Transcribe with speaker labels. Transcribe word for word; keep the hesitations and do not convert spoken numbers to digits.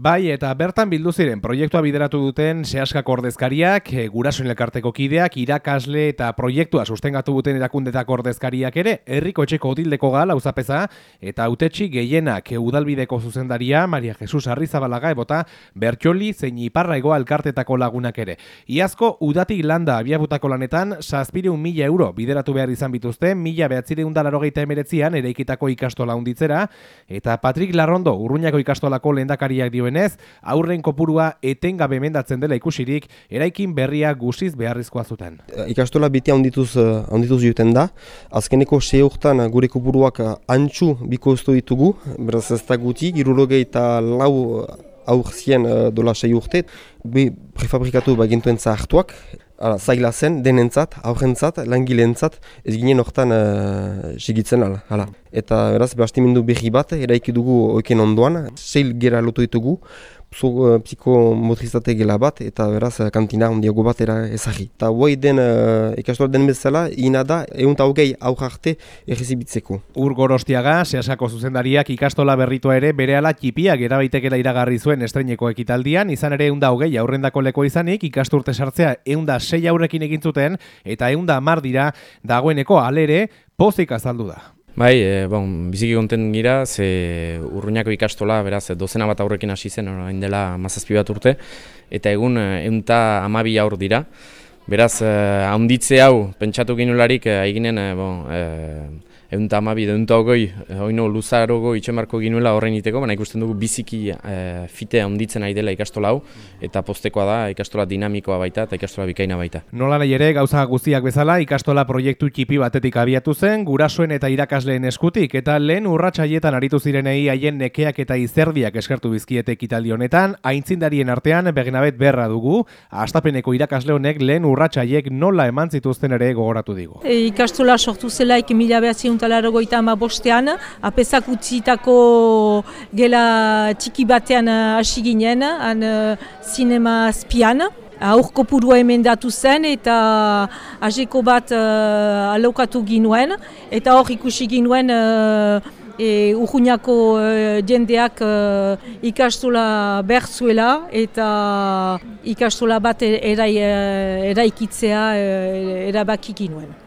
Speaker 1: Bai, eta bertan bildu ziren proiektua bideratu duten sehaskako ordezkariak, gurasoen elkarteko kideak, irakasle eta proiektua sustengatu duten erakundetako ordezkariak ere, herriko etxeko Otildeko Gal auzapeza eta hautetsi gehienak udalbideko zuzendaria Maria Jesus Arrizabalaga ebota Bertxoli zein Iparraigoa elkartetako lagunak ere. Iazko udatik landa abiabutako lanetan zazpiehun mila euro bideratu behar izan bituzte mila bederatziehun eta laurogeita hemeretzian eraikitako ikastola handitzera, eta Patrik Larrondo Urruñako ikastolako lehendakariak dioenez, aurren kopurua etengabe mendatzen dela ikusirik, eraikin berria guziz beharrizkoa zuten.
Speaker 2: Ikastola beti handituz, handituz joten da. Azkeneko sei urtan gure kopuruak antxu bikoiztu ditugu, beraz ez da guti, hirurogei eta lau aurrzien dola sei urte, be prefabrikatu bagintuentza hartuak, zaila zen, denentzat, aurrentzat, langileentzat, ez ginen hortan uh, segitzen ala, ala. Eta beraz, bastimendu berri bat, eraiki dugu oiken ondoan, seil gera lotu ditugu, psikomotrizate gela bat, eta beraz, kantina handiago bat era ezagri. Eta guai den, uh, ikastola den bezala, ina da, egun eta hogei aur arte errezibitzeko.
Speaker 1: Ur Gorostiaga, sehaskako zuzendariak ikastola berritua ere berehala txipiak erabaitekela iragarri zuen estreineko ekitaldian, izan ere egun da hogei aurrendako leko izanik, ikasturte sartzea egun da sei aurrekin egin zuten, eta egun da hamar dira dagoeneko alere pozik azaldu da.
Speaker 3: Bai, e, bon, biziki konten gira, ze Urruñako ikastola, beraz, dozena bat aurrekin hasi zen, orain dela mazazpi bat urte, eta egun ehun eta hamabi aur dira. Beraz, handitze hau, pentsatu ginularik, eginen, bon, ehun eta hamabi, ehun eta hogei, oino luzarogo itxemarko ginuela horrein iteko, baina ikusten dugu biziki e, fite handitzen ari dela ikastola hau, eta postekoa da, ikastola dinamikoa baita, eta ikastola bikaina baita.
Speaker 1: Nola nahi ere, gauza guztiak bezala, ikastola proiektu txipi batetik abiatu zen, gurasoen eta irakasleen eskutik, eta lehen urratsaietan aritu zirenei haien nekeak eta izerdiak eskertu bizkiete ekitaldi honetan, aintzindarien artean Begenabet Berra dugu, Astapeneko irakasle honek lehen urratsaiek nola eman zituzten ere gogoratu digu.
Speaker 4: E, ikastola sortu zelaik mila bederatziehun eta laurogeita hamabostean, apezak utzitako gela txiki batean hasi ginen, han zinema azpian. Aur kopurua emendatu zen eta azeko bat uh, alokatu ginuen, eta hor ikusi ginuen uh, e, Urruñako uh, jendeak uh, ikastola behar zuela eta ikastola bat erai, uh, eraikitzea uh, erabaki ginuen.